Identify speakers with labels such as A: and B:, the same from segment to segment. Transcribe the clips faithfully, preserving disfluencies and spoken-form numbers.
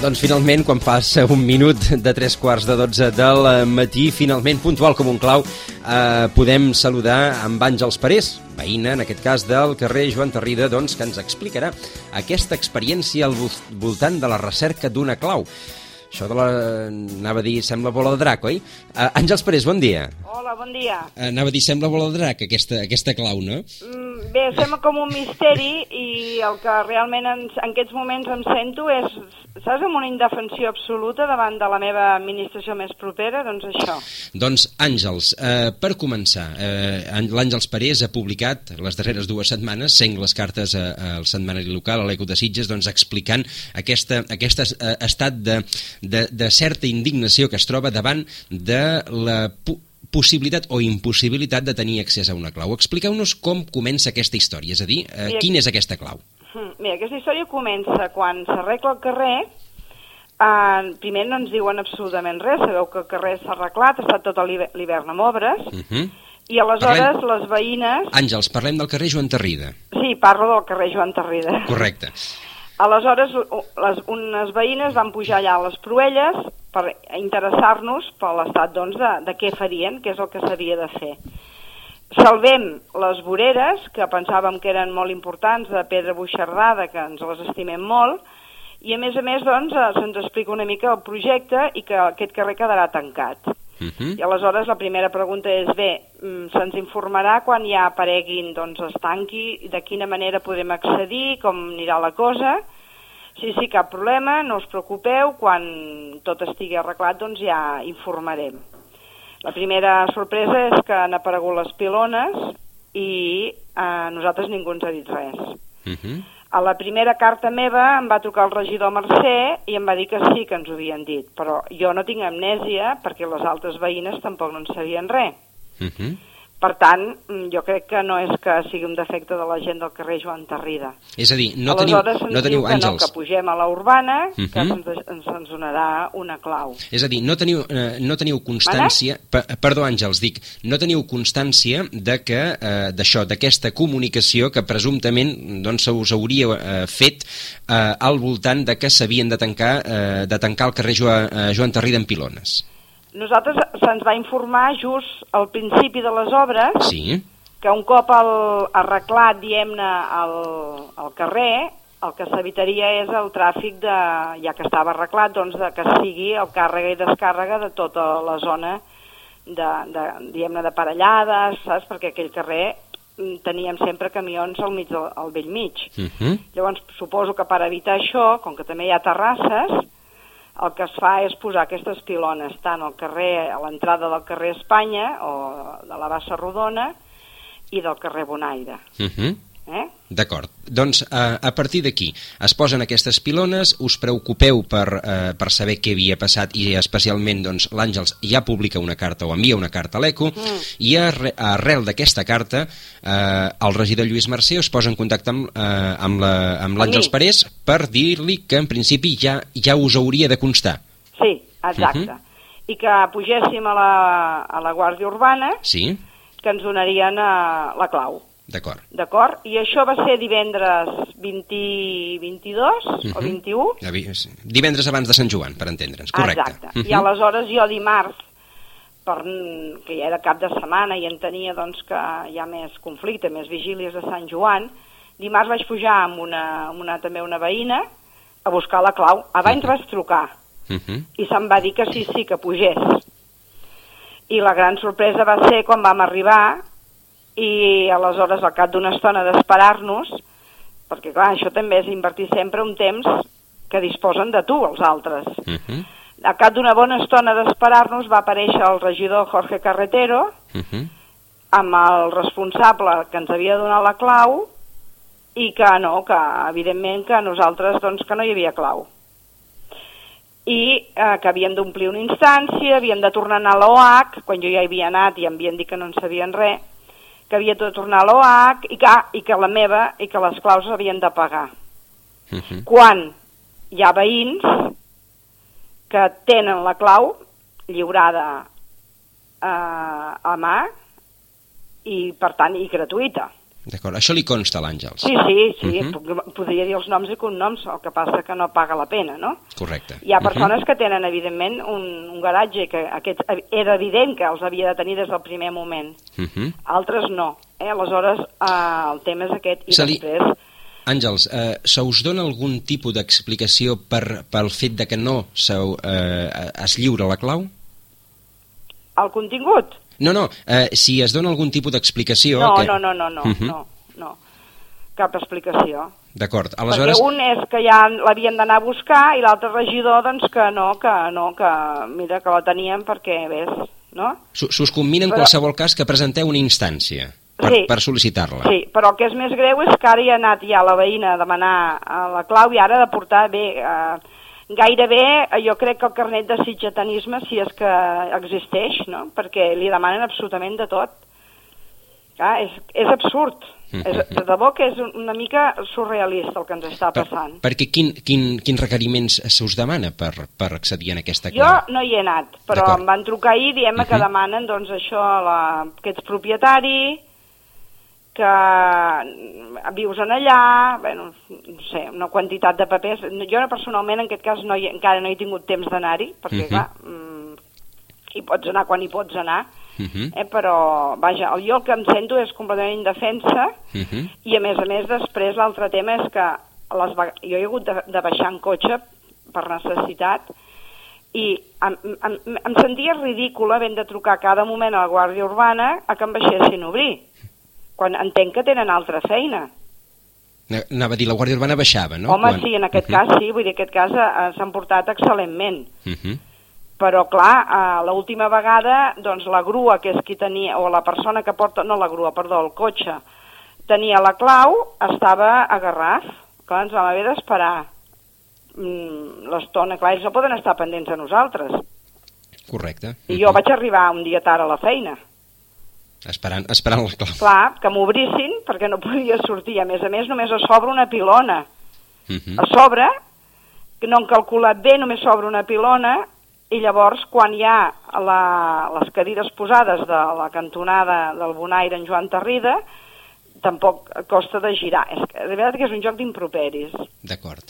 A: Doncs finalment, quan passa un minut de tres quarts de dotze del matí, finalment, puntual com un clau, eh, podem saludar amb Àngels Parés, veïna, en aquest cas, del carrer Joan Tarrida, doncs, que ens explicarà aquesta experiència al voltant de la recerca d'una clau. Això de la... anava a dir, sembla bola de drac, oi? Uh, Àngels Parés, bon dia.
B: Hola, bon dia.
A: Uh, anava a dir, sembla bola de drac, aquesta, aquesta clau, no?
B: Mm, bé, sembla com un misteri i el que realment en, en aquests moments em sento és, saps, amb una indefensió absoluta davant de la meva administració més propera, doncs això.
A: Doncs, Àngels, uh, per començar, uh, l'Àngels Parés ha publicat les darreres dues setmanes sengles cartes a, a, al setmanari local, a l'Eco de Sitges, doncs explicant aquesta, aquest uh, estat de... De, de certa indignació que es troba davant de la pu possibilitat o impossibilitat de tenir accés a una clau. Expliqueu-nos com comença aquesta història, és a dir, eh, Mira, quina és aquesta clau?
B: Mira, aquesta història comença quan s'arregla el carrer. Eh, primer no ens diuen absolutament res, sabeu que el carrer s'ha arreglat, ha estat tot l'hivern amb obres, uh -huh. i aleshores parlem... les veïnes...
A: Àngels, parlem del carrer Joan Tarrida.
B: Sí, parlo del carrer Joan Tarrida.
A: Correcte.
B: Aleshores, les, unes veïnes van pujar allà a les Proelles per interessar-nos per l'estat, doncs, de, de què farien, què és el que s'havia de fer. Salvem les voreres, que pensàvem que eren molt importants, de pedra buixardada, que ens les estimem molt, i a més a més, doncs, se'ns explica una mica el projecte i que aquest carrer quedarà tancat. Uh-huh. I aleshores la primera pregunta és, bé, se'ns informarà quan ja apareguin, doncs, es tanqui, de quina manera podem accedir, com anirà la cosa. Sí, sí, cap problema, no us preocupeu, quan tot estigui arreglat, doncs ja informarem. La primera sorpresa és que han aparegut les pilones i a nosaltres ningú ens ha dit res. Uh-huh. A la primera carta meva em va trucar el regidor Mercè i em va dir que sí que ens ho havien dit, però jo no tinc amnèsia perquè les altres veïnes tampoc no en sabien res. Uh-huh. Per tant, jo crec que no és que sigui un defecte de la gent del carrer Joan Tarrida.
A: És a dir, no teniu, no teniu
B: que
A: Àngels.
B: No, que pugem a la urbana, uh-huh. que ens, ens, ens donarà una clau.
A: És a dir, no teniu, eh, no teniu constància... Pa, perdó, Àngels, dic, no teniu constància de que eh, d'això, d'aquesta comunicació que presumptament doncs, us hauria eh, fet eh, al voltant de que s'havien de tancar eh, de tancar el carrer Joan, eh, Joan Tarrida en pilones.
B: Nosaltres se'ns va informar just al principi de les obres,
A: sí.
B: que un cop el, arreglat, diguem-ne, el, el carrer, el que s'evitaria és el tràfic, de, ja que estava arreglat, doncs de que sigui el càrrega i descàrrega de tota la zona de, de, diguem-ne, d'aparellades, saps? Perquè aquell carrer teníem sempre camions al, mig del, al vell mig. Uh -huh. Llavors, suposo que per evitar això, com que també hi ha terrasses, el que es fa és posar aquestes pilones tant al carrer, a l'entrada del carrer Espanya o de la Bassa Rodona i del carrer Bonaire. Uh-huh. eh?
A: D'acord. Doncs a, a partir d'aquí es posen aquestes pilones, us preocupeu per, eh, per saber què havia passat i especialment doncs, l'Àngels ja publica una carta o envia una carta a l'Eco mm. i arre, arrel d'aquesta carta eh, el regidor Lluís Mercè es posa en contacte amb, eh, amb l'Àngels Parés per dir-li que en principi ja, ja us hauria de constar.
B: Sí, exacte. Uh-huh. I que pugéssim a la, a la Guàrdia Urbana,
A: sí.
B: que ens donarien uh, la clau.
A: D'acord.
B: D'acord? I això va ser divendres vint, vint-i-dos uh-huh. o vint-i-u?
A: Divendres abans de Sant Joan, per entendre'ns, correcte.
B: Exacte. Uh-huh. I aleshores jo dimarts, per, que ja era cap de setmana i en tenia doncs, que hi ha més conflicte, més vigílies de Sant Joan, dimarts vaig pujar amb una, amb una també una veïna a buscar la clau. Abans uh-huh. vaig trucar uh-huh. i se'm va dir que sí, sí, que pugés. I la gran sorpresa va ser quan vam arribar i aleshores al cap d'una estona d'esperar-nos, perquè clar, això també és invertir sempre un temps que disposen de tu, els altres. Uh-huh. Al cap d'una bona estona d'esperar-nos va aparèixer el regidor Jorge Carretero uh-huh. amb el responsable que ens havia donat la clau i que no, que evidentment que nosaltres doncs que no hi havia clau. I eh, que havien d'omplir una instància, havien de tornar a anar a l'O H, quan jo ja hi havia anat i em havien dit que no en sabien res, que havia de tornar a l'O H i que, i que la meva i que les claus havien de pagar. Uh-huh. Quan hi ha veïns que tenen la clau lliurada eh, a mà i, per tant, i gratuïta.
A: D'acord, això li consta a l'Àngels.
B: Sí, sí, sí,
A: uh -huh.
B: podria dir els noms i cognoms, el que passa que no paga la pena, no?
A: Correcte.
B: Hi ha persones
A: uh -huh.
B: que tenen, evidentment, un, un garatge que aquest era evident que els havia de tenir des del primer moment.
A: Uh -huh.
B: Altres no. Eh? Aleshores, eh, el tema és aquest. I
A: Se li...
B: després...
A: Àngels, eh, se us dona algun tipus d'explicació per, pel fet de que no se, eh, es lliura la clau?
B: El contingut?
A: No, no, eh, si es dona algun tipus d'explicació...
B: No,
A: que...
B: no, no, no, no, uh -huh. no, no, cap explicació.
A: D'acord, aleshores...
B: Perquè un és que ja l'havien d'anar a buscar i l'altre regidor, doncs que no, que no, que mira que la teníem perquè, ves, no?
A: S'us combina en
B: Però...
A: qualsevol cas que presenteu una instància per,
B: sí,
A: per sol·licitar-la.
B: Sí, però el que és més greu és que ara hi ha anat ja la veïna a demanar a la clau i ara ha de portar bé... Eh, gairebé jo crec que el carnet de sitgetanisme, si és que existeix, no? Perquè li demanen absolutament de tot. Clar, és, és absurd. Mm-hmm. És, de debò que és una mica surrealista el que ens està passant.
A: Per, perquè quin, quin, quins requeriments se us demana per, per accedir a aquesta clau?
B: Jo no hi he anat, però em van trucar ahir dient uh-huh. que demanen doncs, això, la, que ets propietari, que vius en allà, bueno, no sé, una quantitat de papers. Jo personalment en aquest cas no hi, encara no he tingut temps d'anar-hi, perquè uh-huh. clar, mm, hi pots anar quan hi pots anar, uh-huh. eh, però vaja, jo el que em sento és completament indefensa uh-huh. i a més a més després l'altre tema és que les, jo he hagut de, de baixar en cotxe per necessitat i em, em, em sentia ridícula havent de trucar cada moment a la Guàrdia Urbana a que em baixessin a obrir, quan entenc que tenen altra feina.
A: Anava a dir, la Guàrdia Urbana baixava, no?
B: Home,
A: quan...
B: sí, en aquest uh-huh. cas sí, vull dir, en aquest cas uh, s'han portat excel·lentment.
A: Uh-huh.
B: Però, clar, uh, l'última vegada, doncs, la grua, que és qui tenia, o la persona que porta, no la grua, perdó, el cotxe, tenia la clau, estava a Garraf. Clar, ens vam haver d'esperar mm, l'estona. Clar, ells no poden estar pendents de nosaltres.
A: Correcte.
B: I uh-huh. jo vaig arribar un dia tard a la feina.
A: Esperant, esperant la clau.
B: Clar, que m'obrissin, perquè no podia sortir. A més a més, només a sobre una pilona. Uh-huh. A sobre, que no han calculat bé, només s'obre una pilona, i llavors, quan hi ha la, les cadires posades de la cantonada del Bonaire en Joan Tarrida, tampoc costa de girar. És que, de veritat que és un joc d'improperis.
A: D'acord.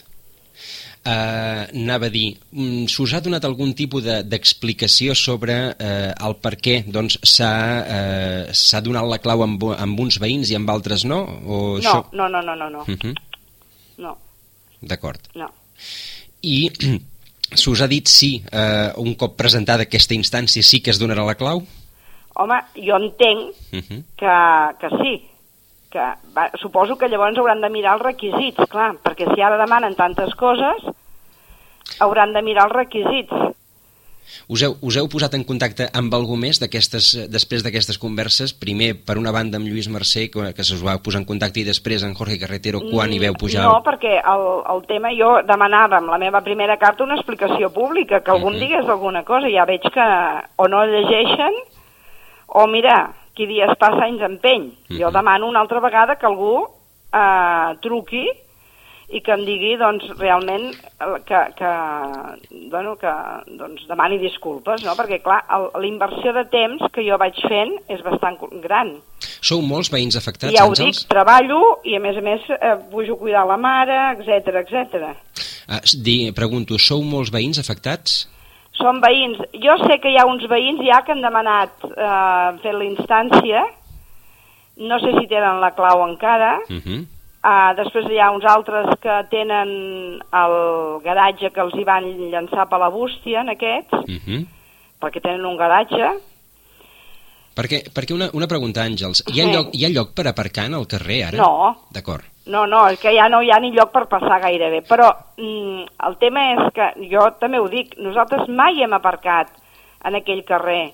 A: Uh, anava a dir, s'us ha donat algun tipus d'explicació de, sobre uh, el per què doncs, s'ha uh, donat la clau amb, amb uns veïns i amb altres no? O
B: no,
A: això...
B: no, no, no, no, no.
A: Uh-huh.
B: No.
A: D'acord.
B: No.
A: I s'us ha dit sí, uh, un cop presentada aquesta instància sí que es donarà la clau?
B: Home, jo entenc uh-huh. que, que sí. Que, va, suposo que llavors hauran de mirar els requisits, clar, perquè si ara demanen tantes coses, hauran de mirar els requisits.
A: Us heu, us heu posat en contacte amb algú més després d'aquestes converses? Primer, per una banda, amb Lluís Mercè, que, que se us va posar en contacte, i després amb Jorge Carretero, quan hi veu pujar...
B: No, perquè el, el tema, jo demanava amb la meva primera carta una explicació pública, que algú em digués alguna cosa, ja veig que o no llegeixen, o mira... qui dies passa anys empeny. Uh-huh. Jo demano una altra vegada que algú eh, truqui i que em digui, doncs, realment que, que, bueno, que doncs, demani disculpes, no? Perquè, clar, la inversió de temps que jo vaig fent és bastant gran.
A: Sou molts veïns afectats,
B: ja
A: Àngels?
B: Ja ho dic, treballo i, a més a més, eh, pujo a cuidar la mare, etcètera, etcètera.
A: Ah, di, pregunto, sou molts veïns afectats?
B: Són veïns. Jo sé que hi ha uns veïns ja que han demanat eh, fer la instància, no sé si tenen la clau encara, uh-huh. uh, després hi ha uns altres que tenen el garatge que els hi van llançar per la bústia, en aquests, uh-huh. perquè tenen un garatge.
A: Perquè, perquè una, una pregunta, Àngels, hi ha, sí. lloc, hi ha lloc per aparcar en el carrer ara?
B: No.
A: D'acord.
B: No, no, és que ja no hi ha ni lloc per passar gairebé, però mm, el tema és que, jo també ho dic, nosaltres mai hem aparcat en aquell carrer.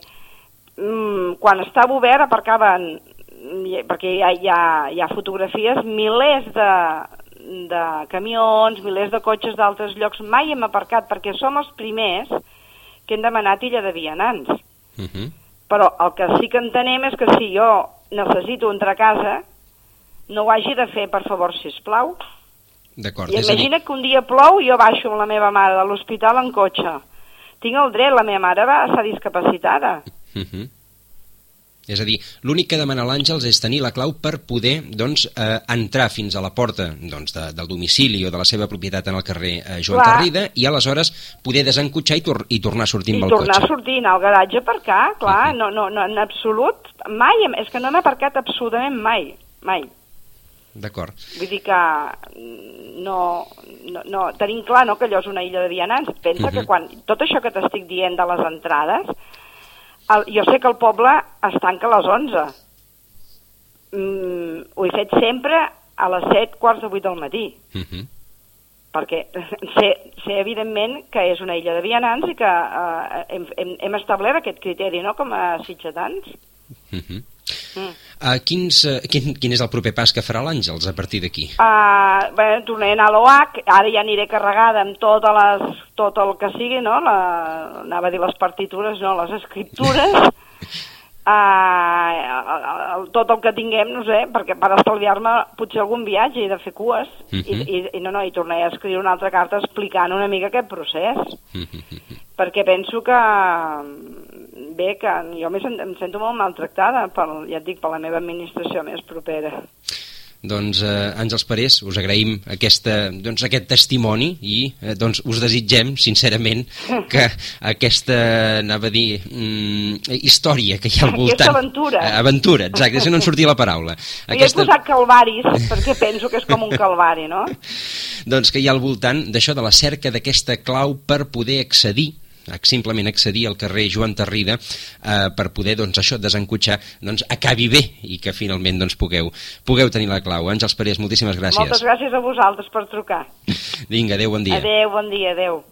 B: Mm, quan estava obert aparcaven, perquè hi ha, hi ha, hi ha fotografies, milers de, de camions, milers de cotxes d'altres llocs, mai hem aparcat, perquè som els primers que hem demanat illa de vianants. Uh-huh. Però el que sí que entenem és que si jo necessito entrar a casa, no ho hagi de fer, per favor, sisplau.
A: D'acord.
B: I imagina que un dia plou i jo baixo amb la meva mare de l'hospital en cotxe. Tinc el dret, la meva mare va estar discapacitada.
A: Uh-huh. És a dir, l'únic que demana l'Àngels és tenir la clau per poder doncs, eh, entrar fins a la porta doncs, de, del domicili o de la seva propietat en el carrer eh, Joan
B: Clar.
A: Tarrida i aleshores poder desencotxar i, tor i tornar a sortir amb el
B: I tornar
A: cotxe.
B: a sortir al garatge a aparcar, clar, uh -huh. no, no, no, en absolut, mai, hem- és que no hem aparcat absolutament mai, mai.
A: D'acord.
B: Vull dir que mm, no, no, no, tenim clar no, que allò és una illa de vianants. Pensa uh -huh. que quan tot això que t'estic dient de les entrades, el, jo sé que el poble es tanca a les onze. Mm, ho he fet sempre a les set, quarts de vuit del matí.
A: Uh -huh.
B: Perquè sé, sé evidentment que és una illa de vianants i que eh, hem, hem, hem establert aquest criteri, no?, com a sitgetans.
A: Uh -huh.
B: Mm.
A: Uh, quins, uh, quin, quin és el proper pas que farà l'Àngels a partir d'aquí?
B: Uh, bé, tornaré a anar a l'O H, ara ja aniré carregada amb totes les, tot el que sigui, no?, la, anava a dir les partitures, no, les escriptures, uh, tot el que tinguem, no sé, perquè per estalviar-me potser algun viatge i de fer cues, uh -huh. i, i, i no, no, i tornaré a escriure una altra carta explicant una mica aquest procés, uh -huh. perquè penso que, bé, que jo em sento molt maltractada, per, ja et dic, per la meva administració més propera.
A: Doncs, eh, Àngels Parés, us agraïm aquesta, doncs, aquest testimoni i eh, doncs, us desitgem, sincerament, que aquesta, anava a dir, mm, història que hi ha al voltant...
B: Aquesta aventura.
A: Eh, aventura, exacte, si no en sortia la paraula.
B: Aquesta... Hi he posat calvaris, perquè penso que és com un calvari, no?
A: Doncs que hi ha al voltant d'això, de la cerca d'aquesta clau per poder accedir simplement accedir al carrer Joan Tarrida eh, per poder, doncs, això, desencotxar, doncs, acabi bé i que finalment, doncs, pugueu, pugueu tenir la clau. Àngels Parés, moltíssimes gràcies.
B: Moltes gràcies a vosaltres per trucar.
A: Vinga, adéu, bon dia.
B: Adéu, bon dia, adéu.